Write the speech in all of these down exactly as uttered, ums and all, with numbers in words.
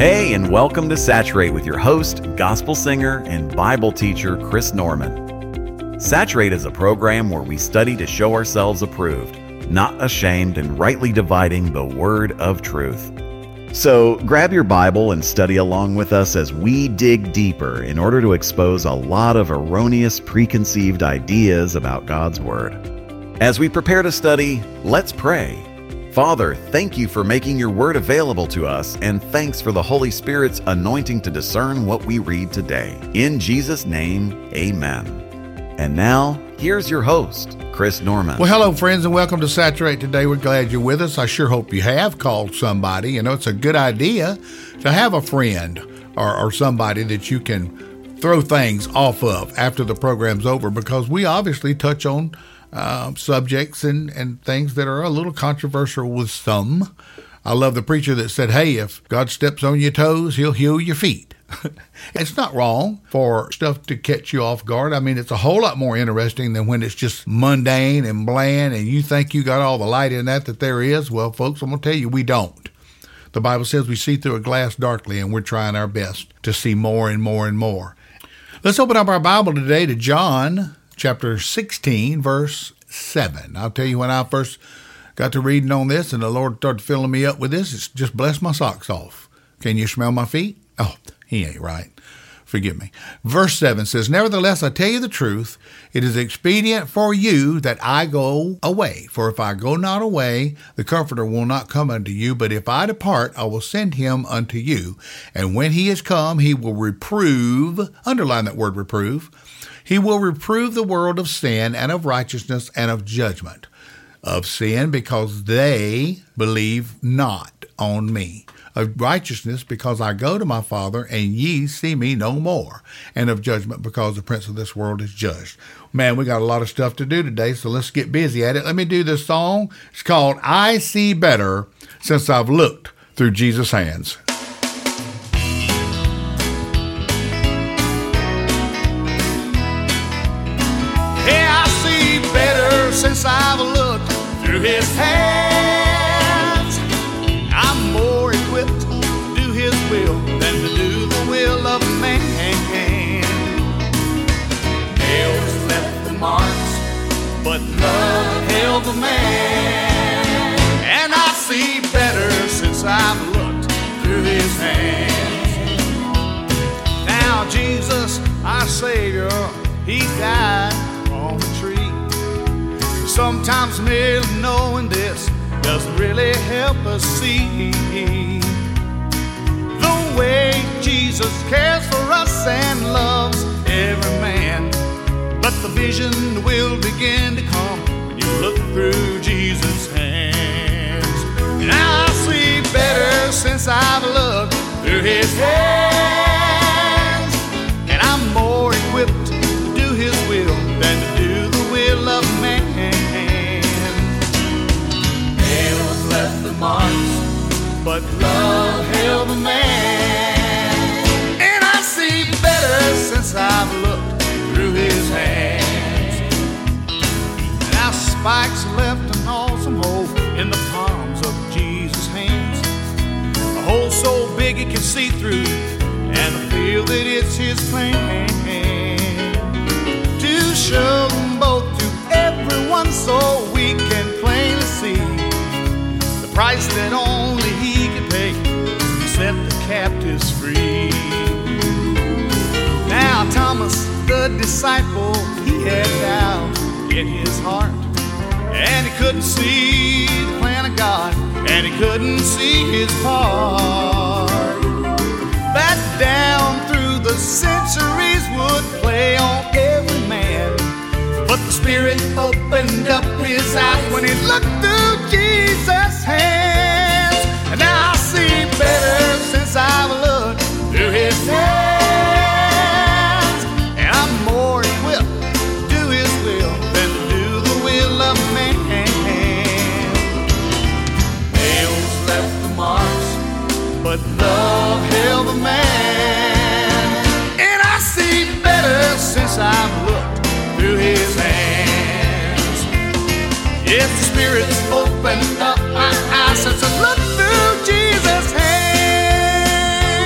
Hey, and welcome to Saturate with your host, gospel singer, and Bible teacher, Chris Norman. Saturate is a program where we study to show ourselves approved, not ashamed, and rightly dividing the word of truth. So grab your Bible and study along with us as we dig deeper in order to expose a lot of erroneous preconceived ideas about God's Word. As we prepare to study, let's pray. Father, thank you for making your Word available to us, and thanks for the Holy Spirit's anointing to discern what we read today. In Jesus' name, amen. And now, here's your host, Chris Norman. Well, hello, friends, and welcome to Saturate today. We're glad you're with us. I sure hope you have called somebody. You know, it's a good idea to have a friend or, or somebody that you can throw things off of after the program's over, because we obviously touch on uh, subjects and, and things that are a little controversial with some. I love the preacher that said, hey, if God steps on your toes, he'll heal your feet. It's not wrong for stuff to catch you off guard. I mean, it's a whole lot more interesting than when it's just mundane and bland and you think you got all the light in that that there is. Well, folks, I'm going to tell you, we don't. The Bible says we see through a glass darkly, and we're trying our best to see more and more and more. Let's open up our Bible today to John chapter sixteen, verse seven. I'll tell you, when I first got to reading on this and the Lord started filling me up with this, it's just blessed my socks off. Can you smell my feet? Oh, he ain't right. Forgive me. Verse seven says, nevertheless, I tell you the truth, it is expedient for you that I go away. For if I go not away, the Comforter will not come unto you. But if I depart, I will send him unto you. And when he is come, he will reprove, underline that word reprove, he will reprove the world of sin and of righteousness and of judgment. Of sin, because they believe not on me. Of righteousness, because I go to my Father, and ye see me no more. And of judgment, because the prince of this world is judged. Man, we got a lot of stuff to do today, so let's get busy at it. Let me do this song. It's called I See Better Since I've Looked Through Jesus' Hands. Hey, I see better since I've looked through his hands. I'm more equipped to do his will than to do the will of man. Nails left the marks, but love held the man. And I see better since I've looked through his hands. Now Jesus, our Savior, he died on the tree. Sometimes merely knowing this doesn't really help us see the way Jesus cares for us and loves every man. But the vision will begin to come when you look through Jesus' hands. And I see better since I've looked through his hands. And I'm more equipped to do his will than to do the will of man. Nails left the marks, but love held the man. And I see better since I've looked through his hands. Now spikes left an awesome hole in the palms of Jesus' hands. A hole so big it can see through, and I feel that it's his plan to show them both to everyone so we can plainly see the price that only he can pay to set the captives free. Now Thomas, the disciple, he had doubt in his heart, and he couldn't see the plan of God, and he couldn't see his part. That down through the centuries would play on every man, but the Spirit opened up his eyes when he looked through Jesus' hands. And now I see better since I've looked through his hands. And I'm more equipped to do his will than to do the will of man. Nails left the marks, but love held the man. And I see better since I've looked through his hands. Yes, the Spirit's opened up my eyes since I looked through Jesus' hands.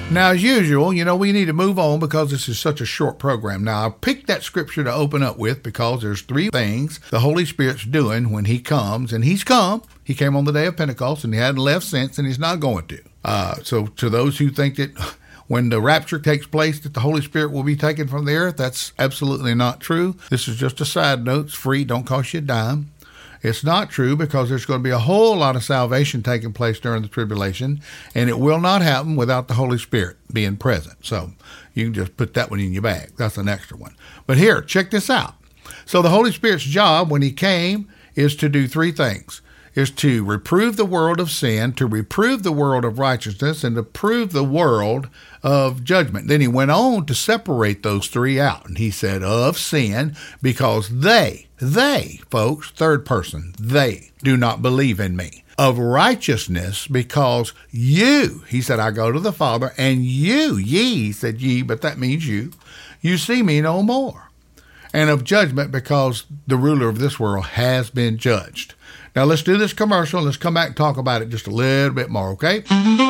Now, as usual, you know, we need to move on because this is such a short program. Now, I picked that scripture to open up with because there's three things the Holy Spirit's doing when he comes, and he's come. He came on the day of Pentecost, and he hadn't left since, and he's not going to. Uh, so to those who think that when the rapture takes place that the Holy Spirit will be taken from the earth, that's absolutely not true. This is just a side note. It's free. Don't cost you a dime. It's not true because there's going to be a whole lot of salvation taking place during the tribulation, and it will not happen without the Holy Spirit being present. So you can just put that one in your bag. That's an extra one. But here, check this out. So the Holy Spirit's job when he came is to do three things. Is to reprove the world of sin, to reprove the world of righteousness, and to prove the world of judgment. Then he went on to separate those three out. And he said, of sin, because they, they, folks, third person, they do not believe in me. Of righteousness, because you, he said, I go to the Father, and you, ye, he said ye, but that means you, you see me no more. And of judgment, because the ruler of this world has been judged. Now, let's do this commercial, and let's come back and talk about it just a little bit more, okay?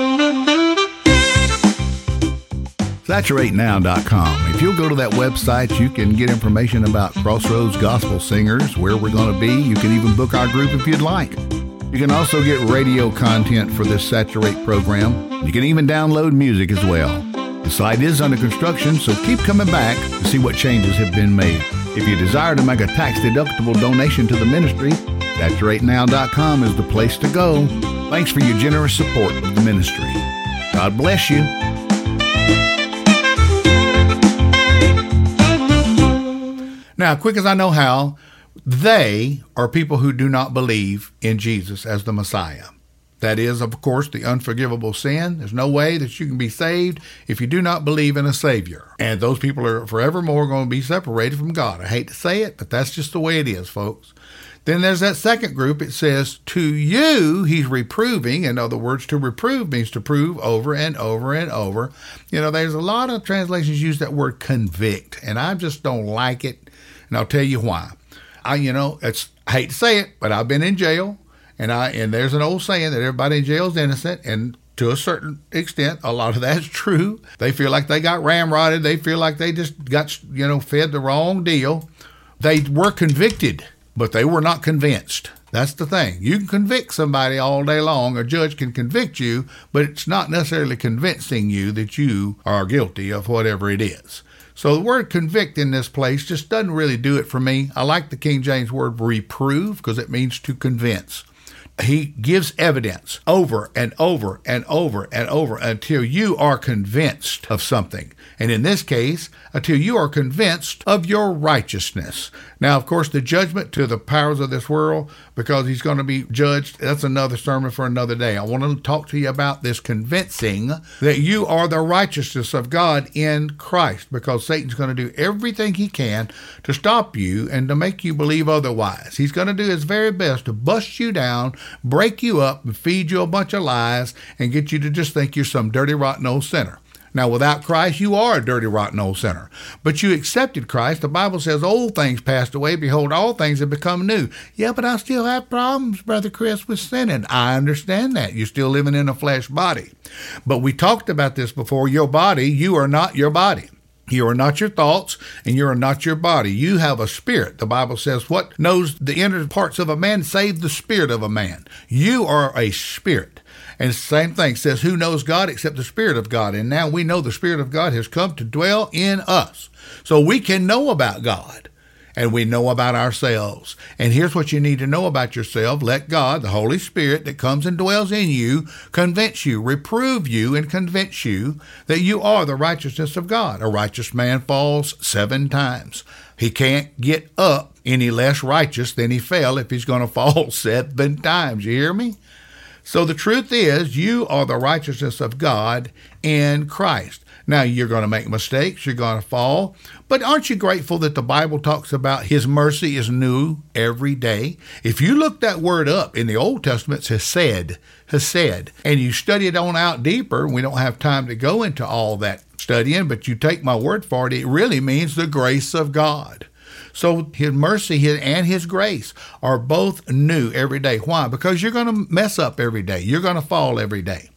Saturate now dot com. If you'll go to that website, you can get information about Crossroads Gospel Singers, where we're going to be. You can even book our group if you'd like. You can also get radio content for this Saturate program. You can even download music as well. The site is under construction, so keep coming back to see what changes have been made. If you desire to make a tax-deductible donation to the ministry, Saturate now dot com is the place to go. Thanks for your generous support of the ministry. God bless you. Now, quick as I know how, they are people who do not believe in Jesus as the Messiah. That is, of course, the unforgivable sin. There's no way that you can be saved if you do not believe in a Savior. And those people are forevermore going to be separated from God. I hate to say it, but that's just the way it is, folks. Then there's that second group. It says, to you, he's reproving. In other words, to reprove means to prove over and over and over. You know, there's a lot of translations use that word convict, and I just don't like it, and I'll tell you why. I, you know, it's I hate to say it, but I've been in jail, and I and there's an old saying that everybody in jail is innocent, and to a certain extent, a lot of that's true. They feel like they got ramrodded. They feel like they just got, you know, fed the wrong deal. They were convicted, but they were not convinced. That's the thing. You can convict somebody all day long. A judge can convict you, but it's not necessarily convincing you that you are guilty of whatever it is. So the word convict in this place just doesn't really do it for me. I like the King James word reprove because it means to convince. He gives evidence over and over and over and over until you are convinced of something. And in this case, until you are convinced of your righteousness. Now, of course, the judgment to the powers of this world, because he's going to be judged, that's another sermon for another day. I want to talk to you about this convincing that you are the righteousness of God in Christ, because Satan's going to do everything he can to stop you and to make you believe otherwise. He's going to do his very best to bust you down, break you up, and feed you a bunch of lies and get you to just think you're some dirty, rotten old sinner. Now, without Christ, you are a dirty, rotten old sinner. But you accepted Christ. The Bible says old things passed away. Behold, all things have become new. Yeah, but I still have problems, Brother Chris, with sinning. I understand that. You're still living in a flesh body. But we talked about this before. Your body, you are not your body. You are not your thoughts, and you are not your body. You have a spirit. The Bible says, what knows the inner parts of a man, save the spirit of a man. You are a spirit. And the same thing says, who knows God except the Spirit of God? And now we know the Spirit of God has come to dwell in us. So we can know about God, and we know about ourselves. And here's what you need to know about yourself. Let God, the Holy Spirit that comes and dwells in you, convince you, reprove you, and convince you that you are the righteousness of God. A righteous man falls seven times. He can't get up any less righteous than he fell if he's going to fall seven times. You hear me? So the truth is, you are the righteousness of God in Christ. Now, you're going to make mistakes. You're going to fall. But aren't you grateful that the Bible talks about his mercy is new every day? If you look that word up in the Old Testament, it said, has said, and you study it on out deeper, we don't have time to go into all that studying, but you take my word for it, it really means the grace of God. So his mercy and his grace are both new every day. Why? Because you're going to mess up every day. You're going to fall every day.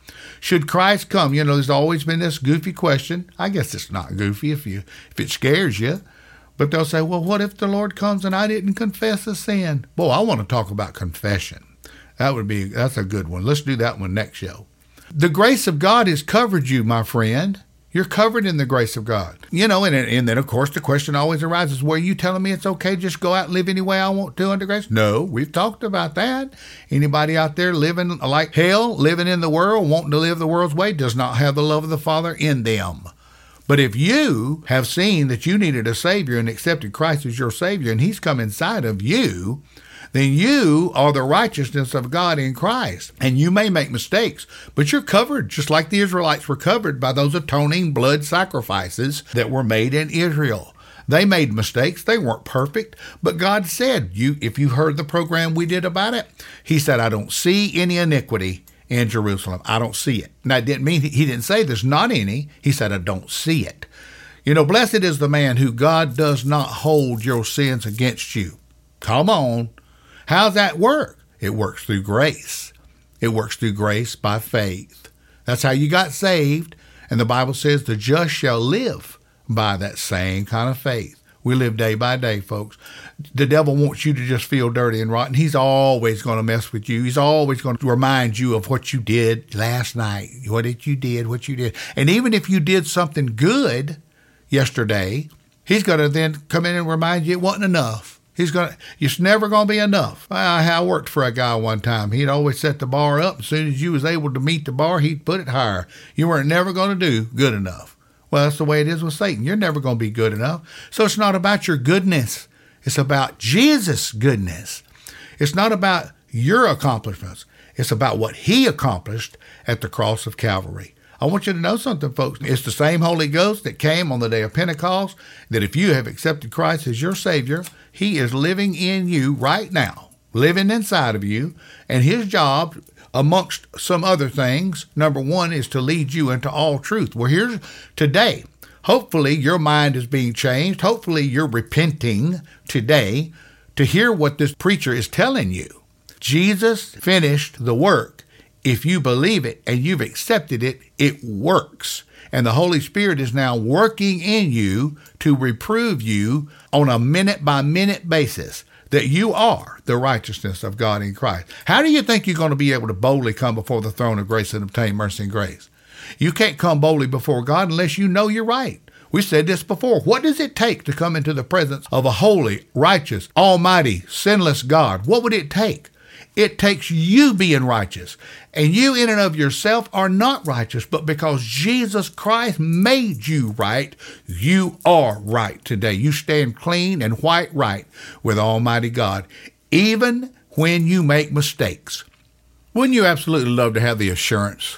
Should Christ come? You know, there's always been this goofy question. I guess it's not goofy if you if it scares you. But they'll say, well, what if the Lord comes and I didn't confess a sin? Boy, I want to talk about confession. That would be, that's a good one. Let's do that one next show. The grace of God has covered you, my friend. You're covered in the grace of God. You know, and, and then, of course, the question always arises, well, are you telling me it's okay to just go out and live any way I want to under grace? No, we've talked about that. Anybody out there living like hell, living in the world, wanting to live the world's way, does not have the love of the Father in them. But if you have seen that you needed a Savior and accepted Christ as your Savior, and He's come inside of you, then you are the righteousness of God in Christ. And you may make mistakes, but you're covered, just like the Israelites were covered by those atoning blood sacrifices that were made in Israel. They made mistakes. They weren't perfect. But God said, you, if you heard the program we did about it, He said, I don't see any iniquity in Jerusalem. I don't see it. And that didn't mean, He didn't say there's not any. He said, I don't see it. You know, blessed is the man who God does not hold your sins against you. Come on. How's that work? It works through grace. It works through grace by faith. That's how you got saved. And the Bible says the just shall live by that same kind of faith. We live day by day, folks. The devil wants you to just feel dirty and rotten. He's always going to mess with you. He's always going to remind you of what you did last night, what did you did, what you did. And even if you did something good yesterday, he's going to then come in and remind you it wasn't enough. He's gonna. It's never gonna be enough. I, I worked for a guy one time. He'd always set the bar up. As soon as you was able to meet the bar, he'd put it higher. You weren't never gonna do good enough. Well, that's the way it is with Satan. You're never gonna be good enough. So it's not about your goodness. It's about Jesus' goodness. It's not about your accomplishments. It's about what He accomplished at the cross of Calvary. I want you to know something, folks. It's the same Holy Ghost that came on the day of Pentecost, that if you have accepted Christ as your Savior, He is living in you right now, living inside of you, and His job, amongst some other things, number one, is to lead you into all truth. Well, here's today. Hopefully your mind is being changed. Hopefully you're repenting today to hear what this preacher is telling you. Jesus finished the work. If you believe it and you've accepted it, it works. And the Holy Spirit is now working in you to reprove you on a minute-by-minute basis that you are the righteousness of God in Christ. How do you think you're going to be able to boldly come before the throne of grace and obtain mercy and grace? You can't come boldly before God unless you know you're right. We said this before. What does it take to come into the presence of a holy, righteous, almighty, sinless God? What would it take? It takes you being righteous. And you in and of yourself are not righteous, but because Jesus Christ made you right, you are right today. You stand clean and white right with Almighty God, even when you make mistakes. Wouldn't you absolutely love to have the assurance,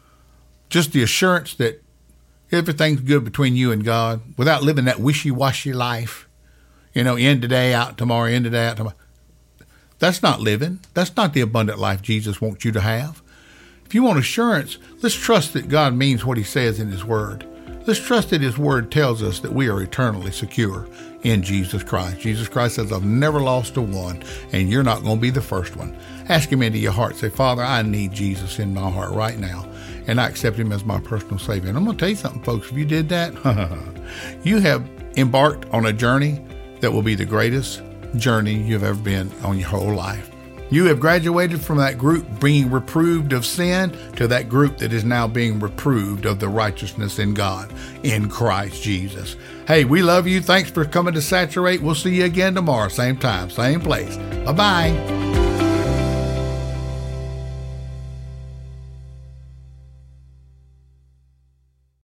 just the assurance that everything's good between you and God without living that wishy-washy life? You know, in today, out tomorrow, in today, out tomorrow. That's not living. That's not the abundant life Jesus wants you to have. If you want assurance, let's trust that God means what He says in His Word. Let's trust that His Word tells us that we are eternally secure in Jesus Christ. Jesus Christ says, I've never lost a one, and you're not going to be the first one. Ask Him into your heart. Say, Father, I need Jesus in my heart right now, and I accept Him as my personal Savior. And I'm going to tell you something, folks. If you did that, you have embarked on a journey that will be the greatest journey you've ever been on your whole life. You have graduated from that group being reproved of sin to that group that is now being reproved of the righteousness in God in Christ Jesus. Hey, we love you. Thanks for coming to Saturate. We'll see you again tomorrow, same time, same place. Bye-bye.